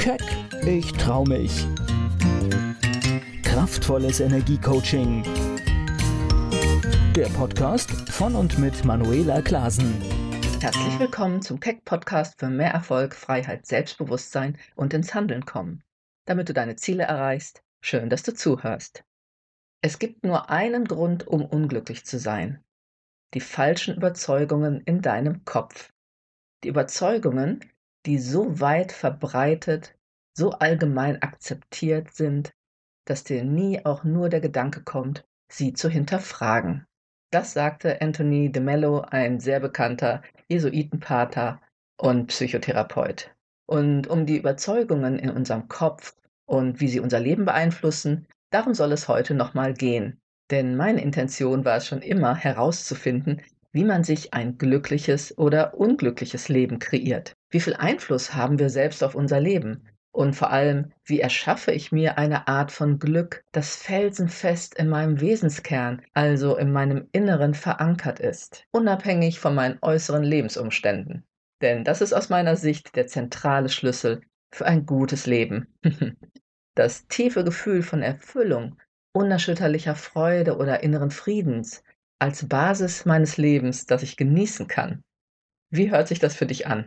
Keck, ich trau mich. Kraftvolles Energiecoaching. Der Podcast von und mit Manuela Klasen. Herzlich willkommen zum Keck-Podcast für mehr Erfolg, Freiheit, Selbstbewusstsein und ins Handeln kommen. Damit du deine Ziele erreichst, schön, dass du zuhörst. Es gibt nur einen Grund, um unglücklich zu sein. Die falschen Überzeugungen in deinem Kopf. Die Überzeugungen, die so weit verbreitet, so allgemein akzeptiert sind, dass dir nie auch nur der Gedanke kommt, sie zu hinterfragen. Das sagte Anthony de Mello, ein sehr bekannter Jesuitenpater und Psychotherapeut. Und um die Überzeugungen in unserem Kopf und wie sie unser Leben beeinflussen, darum soll es heute nochmal gehen. Denn meine Intention war es schon immer herauszufinden, wie man sich ein glückliches oder unglückliches Leben kreiert. Wie viel Einfluss haben wir selbst auf unser Leben? Und vor allem, wie erschaffe ich mir eine Art von Glück, das felsenfest in meinem Wesenskern, also in meinem Inneren verankert ist, unabhängig von meinen äußeren Lebensumständen. Denn das ist aus meiner Sicht der zentrale Schlüssel für ein gutes Leben. Das tiefe Gefühl von Erfüllung, unerschütterlicher Freude oder inneren Friedens als Basis meines Lebens, das ich genießen kann. Wie hört sich das für dich an?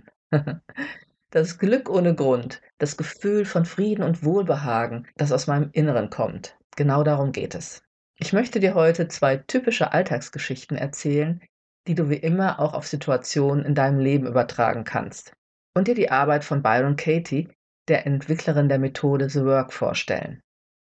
Das Glück ohne Grund, das Gefühl von Frieden und Wohlbehagen, das aus meinem Inneren kommt. Genau darum geht es. Ich möchte dir heute 2 typische Alltagsgeschichten erzählen, die du wie immer auch auf Situationen in deinem Leben übertragen kannst. Und dir die Arbeit von Byron Katie, der Entwicklerin der Methode The Work, vorstellen.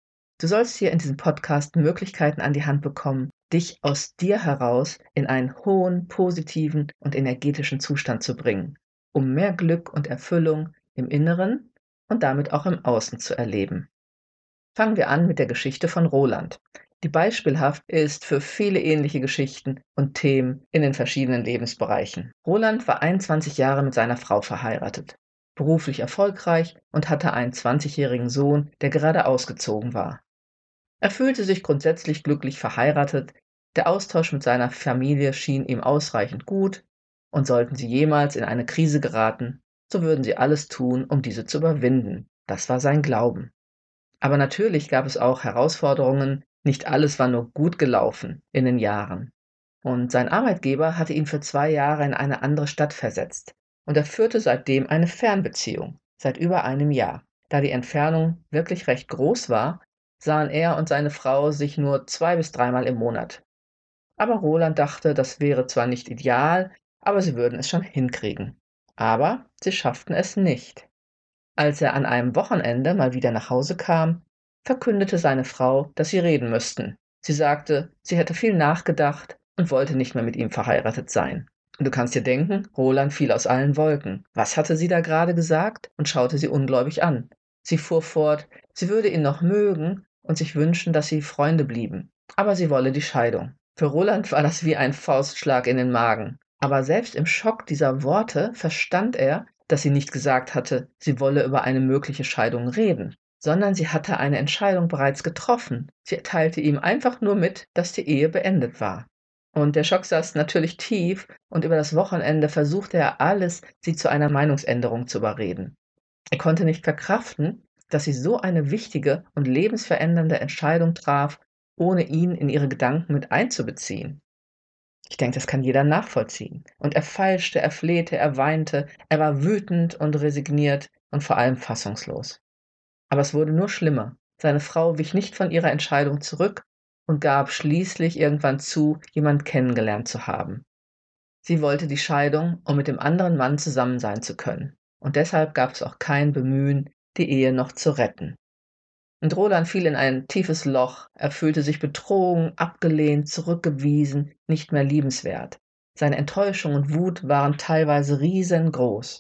Du sollst hier in diesem Podcast Möglichkeiten an die Hand bekommen, dich aus dir heraus in einen hohen, positiven und energetischen Zustand zu bringen, um mehr Glück und Erfüllung im Inneren und damit auch im Außen zu erleben. Fangen wir an mit der Geschichte von Roland, die beispielhaft ist für viele ähnliche Geschichten und Themen in den verschiedenen Lebensbereichen. Roland war 21 Jahre mit seiner Frau verheiratet, beruflich erfolgreich und hatte einen 20-jährigen Sohn, der gerade ausgezogen war. Er fühlte sich grundsätzlich glücklich verheiratet, der Austausch mit seiner Familie schien ihm ausreichend gut, und sollten sie jemals in eine Krise geraten, so würden sie alles tun, um diese zu überwinden. Das war sein Glauben. Aber natürlich gab es auch Herausforderungen, nicht alles war nur gut gelaufen in den Jahren. Und sein Arbeitgeber hatte ihn für 2 Jahre in eine andere Stadt versetzt, und er führte seitdem eine Fernbeziehung, seit über einem Jahr. Da die Entfernung wirklich recht groß war, sahen er und seine Frau sich nur 2 bis 3 Mal im Monat. Aber Roland dachte, das wäre zwar nicht ideal, aber sie würden es schon hinkriegen. Aber sie schafften es nicht. Als er an einem Wochenende mal wieder nach Hause kam, verkündete seine Frau, dass sie reden müssten. Sie sagte, sie hätte viel nachgedacht und wollte nicht mehr mit ihm verheiratet sein. Und du kannst dir denken, Roland fiel aus allen Wolken. Was hatte sie da gerade gesagt? Und schaute sie ungläubig an. Sie fuhr fort, sie würde ihn noch mögen und sich wünschen, dass sie Freunde blieben. Aber sie wolle die Scheidung. Für Roland war das wie ein Faustschlag in den Magen. Aber selbst im Schock dieser Worte verstand er, dass sie nicht gesagt hatte, sie wolle über eine mögliche Scheidung reden, sondern sie hatte eine Entscheidung bereits getroffen. Sie teilte ihm einfach nur mit, dass die Ehe beendet war. Und der Schock saß natürlich tief, und über das Wochenende versuchte er alles, sie zu einer Meinungsänderung zu überreden. Er konnte nicht verkraften, dass sie so eine wichtige und lebensverändernde Entscheidung traf, ohne ihn in ihre Gedanken mit einzubeziehen. Ich denke, das kann jeder nachvollziehen. Und er feilschte, er flehte, er weinte, er war wütend und resigniert und vor allem fassungslos. Aber es wurde nur schlimmer. Seine Frau wich nicht von ihrer Entscheidung zurück und gab schließlich irgendwann zu, jemand kennengelernt zu haben. Sie wollte die Scheidung, um mit dem anderen Mann zusammen sein zu können. Und deshalb gab es auch kein Bemühen, die Ehe noch zu retten. Und Roland fiel in ein tiefes Loch. Er fühlte sich betrogen, abgelehnt, zurückgewiesen, nicht mehr liebenswert. Seine Enttäuschung und Wut waren teilweise riesengroß.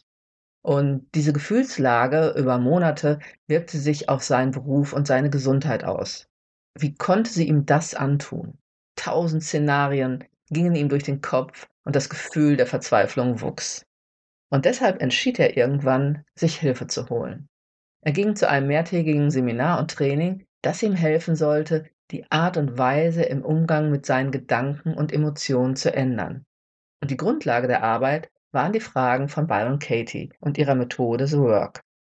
Und diese Gefühlslage über Monate wirkte sich auf seinen Beruf und seine Gesundheit aus. Wie konnte sie ihm das antun? 1000 Szenarien gingen ihm durch den Kopf und das Gefühl der Verzweiflung wuchs. Und deshalb entschied er irgendwann, sich Hilfe zu holen. Er ging zu einem mehrtägigen Seminar und Training, das ihm helfen sollte, die Art und Weise im Umgang mit seinen Gedanken und Emotionen zu ändern. Und die Grundlage der Arbeit waren die Fragen von Byron Katie und ihrer Methode The Work.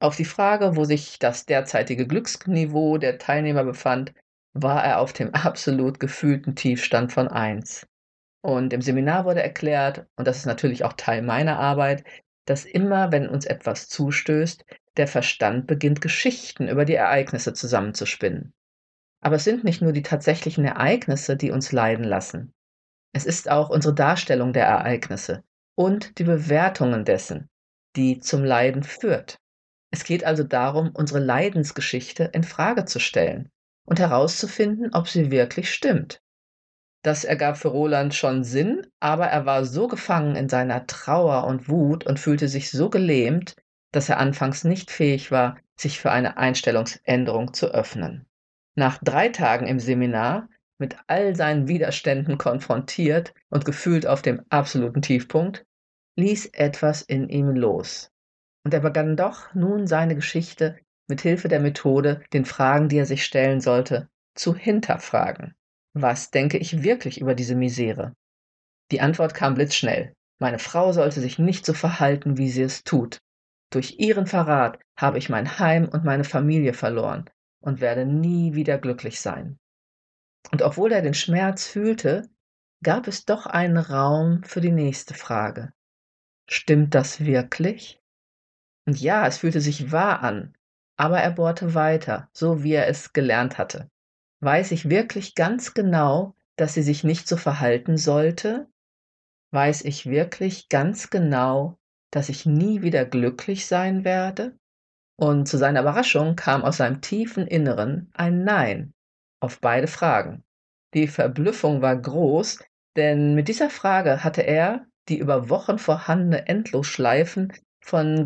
Auf die Frage, wo sich das derzeitige Glücksniveau der Teilnehmer befand, war er auf dem absolut gefühlten Tiefstand von 1. Und im Seminar wurde erklärt, und das ist natürlich auch Teil meiner Arbeit, dass immer, wenn uns etwas zustößt, der Verstand beginnt, Geschichten über die Ereignisse zusammenzuspinnen. Aber es sind nicht nur die tatsächlichen Ereignisse, die uns leiden lassen. Es ist auch unsere Darstellung der Ereignisse und die Bewertungen dessen, die zum Leiden führt. Es geht also darum, unsere Leidensgeschichte in Frage zu stellen und herauszufinden, ob sie wirklich stimmt. Das ergab für Roland schon Sinn, aber er war so gefangen in seiner Trauer und Wut und fühlte sich so gelähmt, dass er anfangs nicht fähig war, sich für eine Einstellungsänderung zu öffnen. Nach 3 Tagen im Seminar, mit all seinen Widerständen konfrontiert und gefühlt auf dem absoluten Tiefpunkt, ließ etwas in ihm los. Und er begann doch nun seine Geschichte mit Hilfe der Methode, den Fragen, die er sich stellen sollte, zu hinterfragen. Was denke ich wirklich über diese Misere? Die Antwort kam blitzschnell. Meine Frau sollte sich nicht so verhalten, wie sie es tut. Durch ihren Verrat habe ich mein Heim und meine Familie verloren und werde nie wieder glücklich sein. Und obwohl er den Schmerz fühlte, gab es doch einen Raum für die nächste Frage. Stimmt das wirklich? Und ja, es fühlte sich wahr an, aber er bohrte weiter, so wie er es gelernt hatte. Weiß ich wirklich ganz genau, dass sie sich nicht so verhalten sollte? Weiß ich wirklich ganz genau, dass ich nie wieder glücklich sein werde? Und zu seiner Überraschung kam aus seinem tiefen Inneren ein Nein auf beide Fragen. Die Verblüffung war groß, denn mit dieser Frage hatte er die über Wochen vorhandene Endlosschleifen von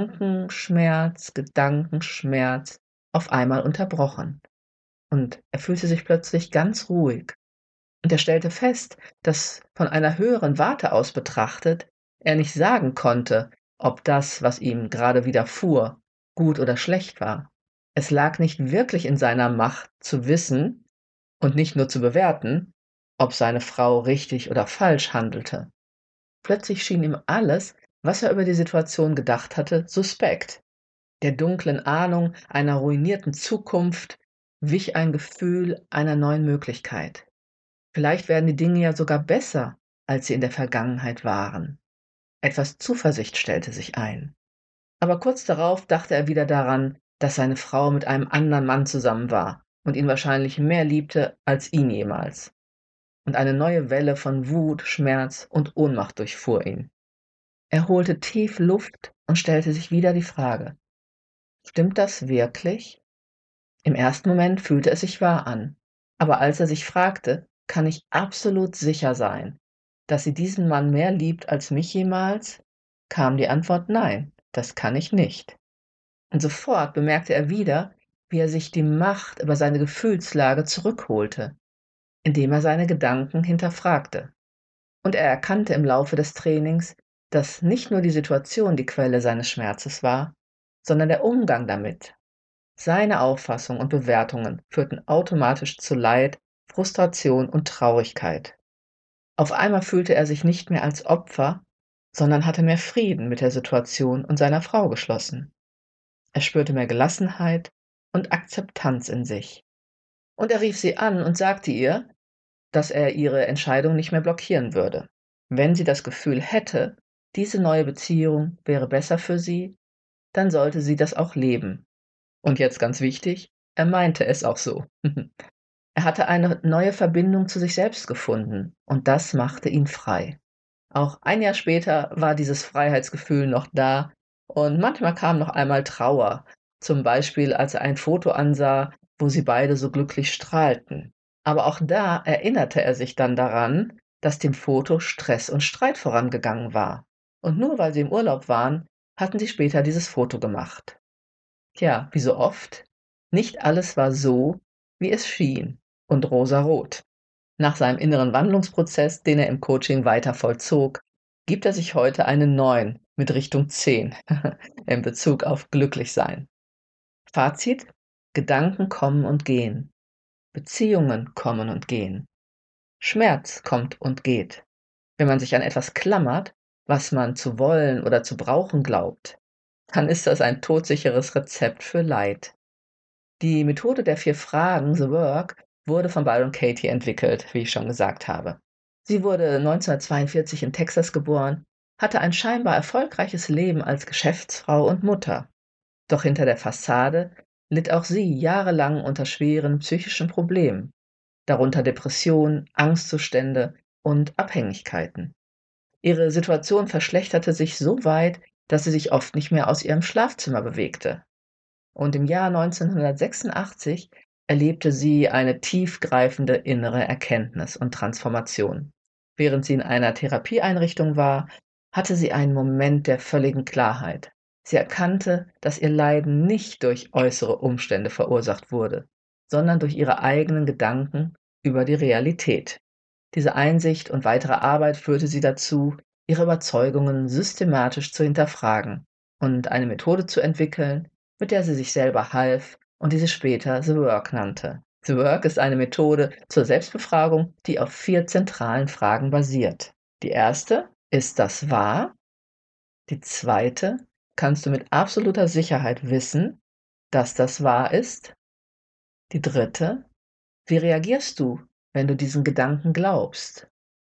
Gedankenschmerz auf einmal unterbrochen. Und er fühlte sich plötzlich ganz ruhig. Und er stellte fest, dass von einer höheren Warte aus betrachtet er nicht sagen konnte, ob das, was ihm gerade widerfuhr, gut oder schlecht war. Es lag nicht wirklich in seiner Macht zu wissen und nicht nur zu bewerten, ob seine Frau richtig oder falsch handelte. Plötzlich schien ihm alles, was er über die Situation gedacht hatte, suspekt. Der dunklen Ahnung einer ruinierten Zukunft wich ein Gefühl einer neuen Möglichkeit. Vielleicht werden die Dinge ja sogar besser, als sie in der Vergangenheit waren. Etwas Zuversicht stellte sich ein. Aber kurz darauf dachte er wieder daran, dass seine Frau mit einem anderen Mann zusammen war und ihn wahrscheinlich mehr liebte als ihn jemals. Und eine neue Welle von Wut, Schmerz und Ohnmacht durchfuhr ihn. Er holte tief Luft und stellte sich wieder die Frage: Stimmt das wirklich? Im ersten Moment fühlte es sich wahr an, aber als er sich fragte: „Kann ich absolut sicher sein, dass sie diesen Mann mehr liebt als mich jemals?", kam die Antwort: „Nein, das kann ich nicht." Und sofort bemerkte er wieder, wie er sich die Macht über seine Gefühlslage zurückholte, indem er seine Gedanken hinterfragte. Und er erkannte im Laufe des Trainings, dass nicht nur die Situation die Quelle seines Schmerzes war, sondern der Umgang damit. Seine Auffassung und Bewertungen führten automatisch zu Leid, Frustration und Traurigkeit. Auf einmal fühlte er sich nicht mehr als Opfer, sondern hatte mehr Frieden mit der Situation und seiner Frau geschlossen. Er spürte mehr Gelassenheit und Akzeptanz in sich. Und er rief sie an und sagte ihr, dass er ihre Entscheidung nicht mehr blockieren würde. Wenn sie das Gefühl hätte, diese neue Beziehung wäre besser für sie, dann sollte sie das auch leben. Und jetzt ganz wichtig, er meinte es auch so. Er hatte eine neue Verbindung zu sich selbst gefunden und das machte ihn frei. Auch ein Jahr später war dieses Freiheitsgefühl noch da und manchmal kam noch einmal Trauer, zum Beispiel als er ein Foto ansah, wo sie beide so glücklich strahlten. Aber auch da erinnerte er sich dann daran, dass dem Foto Stress und Streit vorangegangen war. Und nur weil sie im Urlaub waren, hatten sie später dieses Foto gemacht. Tja, wie so oft, nicht alles war so, wie es schien und rosarot. Nach seinem inneren Wandlungsprozess, den er im Coaching weiter vollzog, gibt er sich heute einen neuen mit Richtung 10 in Bezug auf Glücklichsein. Fazit: Gedanken kommen und gehen, Beziehungen kommen und gehen, Schmerz kommt und geht, wenn man sich an etwas klammert, was man zu wollen oder zu brauchen glaubt. dann ist das ein todsicheres Rezept für Leid. Die Methode der 4 Fragen, The Work, wurde von Byron Katie entwickelt, wie ich schon gesagt habe. Sie wurde 1942 in Texas geboren, hatte ein scheinbar erfolgreiches Leben als Geschäftsfrau und Mutter. Doch hinter der Fassade litt auch sie jahrelang unter schweren psychischen Problemen, darunter Depressionen, Angstzustände und Abhängigkeiten. Ihre Situation verschlechterte sich so weit, dass sie sich oft nicht mehr aus ihrem Schlafzimmer bewegte. Und im Jahr 1986 erlebte sie eine tiefgreifende innere Erkenntnis und Transformation. Während sie in einer Therapieeinrichtung war, hatte sie einen Moment der völligen Klarheit. Sie erkannte, dass ihr Leiden nicht durch äußere Umstände verursacht wurde, sondern durch ihre eigenen Gedanken über die Realität. Diese Einsicht und weitere Arbeit führte sie dazu, ihre Überzeugungen systematisch zu hinterfragen und eine Methode zu entwickeln, mit der sie sich selber half und die sie später The Work nannte. The Work ist eine Methode zur Selbstbefragung, die auf 4 zentralen Fragen basiert. Die erste: Ist das wahr? Die zweite: Kannst du mit absoluter Sicherheit wissen, dass das wahr ist? Die dritte: Wie reagierst du, wenn du diesen Gedanken glaubst?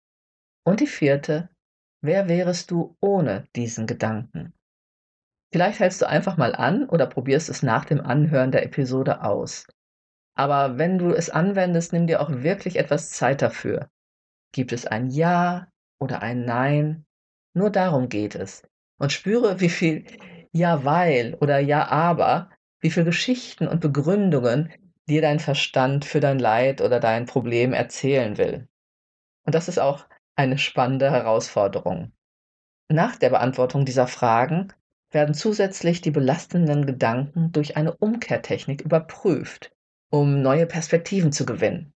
Und die vierte: Wer wärest du ohne diesen Gedanken? Vielleicht hältst du einfach mal an oder probierst es nach dem Anhören der Episode aus. Aber wenn du es anwendest, nimm dir auch wirklich etwas Zeit dafür. Gibt es ein Ja oder ein Nein? Nur darum geht es. Und spüre, wie viel Ja, weil oder Ja, aber, wie viel Geschichten und Begründungen dir dein Verstand für dein Leid oder dein Problem erzählen will. Und das ist auch eine spannende Herausforderung. Nach der Beantwortung dieser Fragen werden zusätzlich die belastenden Gedanken durch eine Umkehrtechnik überprüft, um neue Perspektiven zu gewinnen.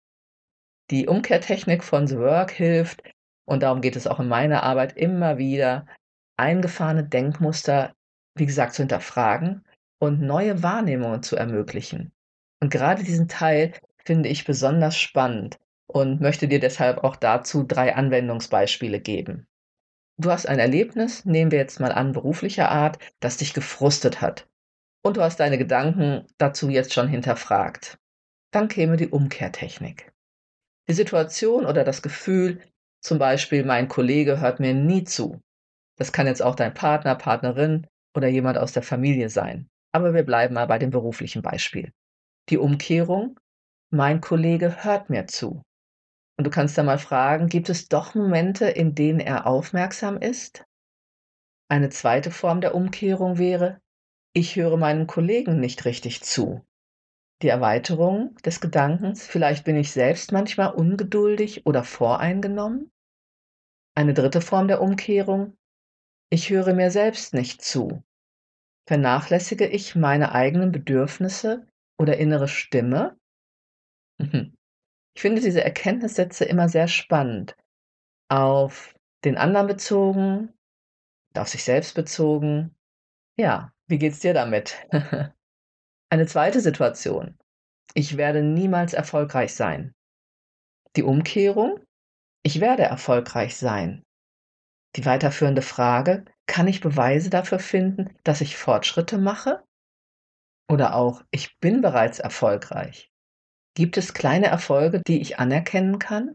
Die Umkehrtechnik von The Work hilft, und darum geht es auch in meiner Arbeit immer wieder, eingefahrene Denkmuster, wie gesagt, zu hinterfragen und neue Wahrnehmungen zu ermöglichen. Und gerade diesen Teil finde ich besonders spannend und möchte dir deshalb auch dazu 3 Anwendungsbeispiele geben. Du hast ein Erlebnis, nehmen wir jetzt mal an, beruflicher Art, das dich gefrustet hat. Und du hast deine Gedanken dazu jetzt schon hinterfragt. Dann käme die Umkehrtechnik. Die Situation oder das Gefühl, zum Beispiel, mein Kollege hört mir nie zu. Das kann jetzt auch dein Partner, Partnerin oder jemand aus der Familie sein. Aber wir bleiben mal bei dem beruflichen Beispiel. Die Umkehrung, mein Kollege hört mir zu. Und du kannst dann mal fragen, gibt es doch Momente, in denen er aufmerksam ist? Eine zweite Form der Umkehrung wäre: Ich höre meinem Kollegen nicht richtig zu. Die Erweiterung des Gedankens: Vielleicht bin ich selbst manchmal ungeduldig oder voreingenommen. Eine dritte Form der Umkehrung: Ich höre mir selbst nicht zu. Vernachlässige ich meine eigenen Bedürfnisse oder innere Stimme? Mhm. Ich finde diese Erkenntnissätze immer sehr spannend. Auf den anderen bezogen, auf sich selbst bezogen. Ja, wie geht's dir damit? Eine zweite Situation: Ich werde niemals erfolgreich sein. Die Umkehrung: Ich werde erfolgreich sein. Die weiterführende Frage: Kann ich Beweise dafür finden, dass ich Fortschritte mache? Oder auch: Ich bin bereits erfolgreich. Gibt es kleine Erfolge, die ich anerkennen kann?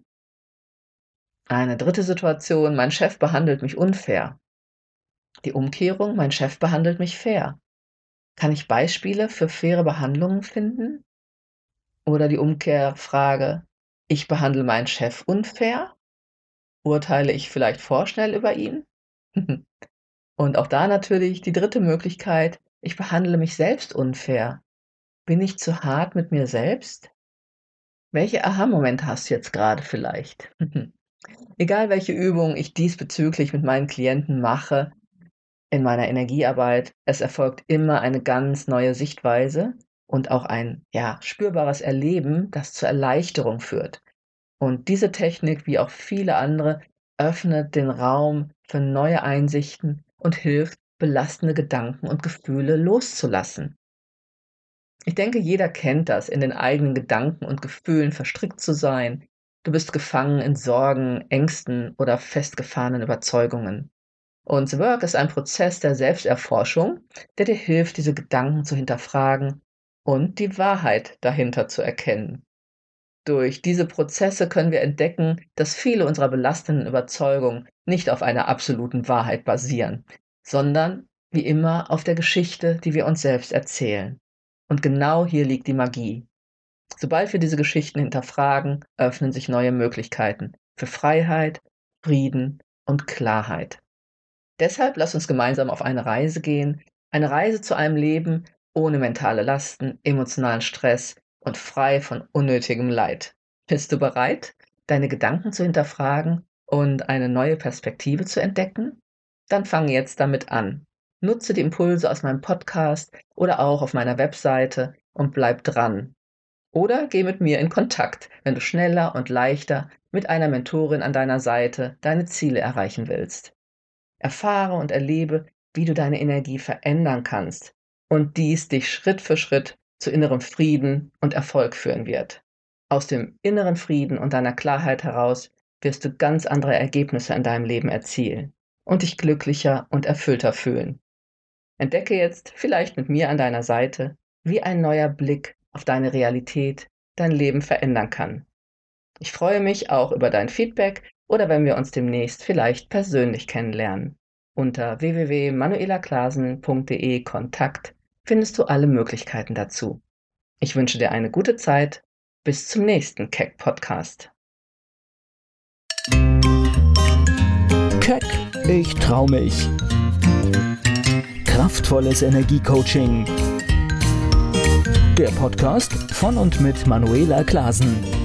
Eine dritte Situation: Mein Chef behandelt mich unfair. Die Umkehrung: Mein Chef behandelt mich fair. Kann ich Beispiele für faire Behandlungen finden? Oder die Umkehrfrage: Ich behandle meinen Chef unfair? Urteile ich vielleicht vorschnell über ihn? Und auch da natürlich die dritte Möglichkeit: Ich behandle mich selbst unfair. Bin ich zu hart mit mir selbst? Welche Aha-Momente hast du jetzt gerade vielleicht? Egal welche Übung ich diesbezüglich mit meinen Klienten mache in meiner Energiearbeit, es erfolgt immer eine ganz neue Sichtweise und auch ein, ja, spürbares Erleben, das zur Erleichterung führt. Und diese Technik, wie auch viele andere, öffnet den Raum für neue Einsichten und hilft, belastende Gedanken und Gefühle loszulassen. Ich denke, jeder kennt das, in den eigenen Gedanken und Gefühlen verstrickt zu sein. Du bist gefangen in Sorgen, Ängsten oder festgefahrenen Überzeugungen. Und The Work ist ein Prozess der Selbsterforschung, der dir hilft, diese Gedanken zu hinterfragen und die Wahrheit dahinter zu erkennen. Durch diese Prozesse können wir entdecken, dass viele unserer belastenden Überzeugungen nicht auf einer absoluten Wahrheit basieren, sondern wie immer auf der Geschichte, die wir uns selbst erzählen. Und genau hier liegt die Magie. Sobald wir diese Geschichten hinterfragen, öffnen sich neue Möglichkeiten für Freiheit, Frieden und Klarheit. Deshalb lass uns gemeinsam auf eine Reise zu einem Leben ohne mentale Lasten, emotionalen Stress und frei von unnötigem Leid. Bist du bereit, deine Gedanken zu hinterfragen und eine neue Perspektive zu entdecken? Dann fang jetzt damit an. Nutze die Impulse aus meinem Podcast oder auch auf meiner Webseite und bleib dran. Oder geh mit mir in Kontakt, wenn du schneller und leichter mit einer Mentorin an deiner Seite deine Ziele erreichen willst. Erfahre und erlebe, wie du deine Energie verändern kannst und dies dich Schritt für Schritt zu innerem Frieden und Erfolg führen wird. Aus dem inneren Frieden und deiner Klarheit heraus wirst du ganz andere Ergebnisse in deinem Leben erzielen und dich glücklicher und erfüllter fühlen. Entdecke jetzt, vielleicht mit mir an deiner Seite, wie ein neuer Blick auf deine Realität dein Leben verändern kann. Ich freue mich auch über dein Feedback oder wenn wir uns demnächst vielleicht persönlich kennenlernen. Unter www.manuelaklasen.de Kontakt findest du alle Möglichkeiten dazu. Ich wünsche dir eine gute Zeit. Bis zum nächsten Keck-Podcast. Keck, ich trau mich. Kraftvolles Energiecoaching. Der Podcast von und mit Manuela Klasen.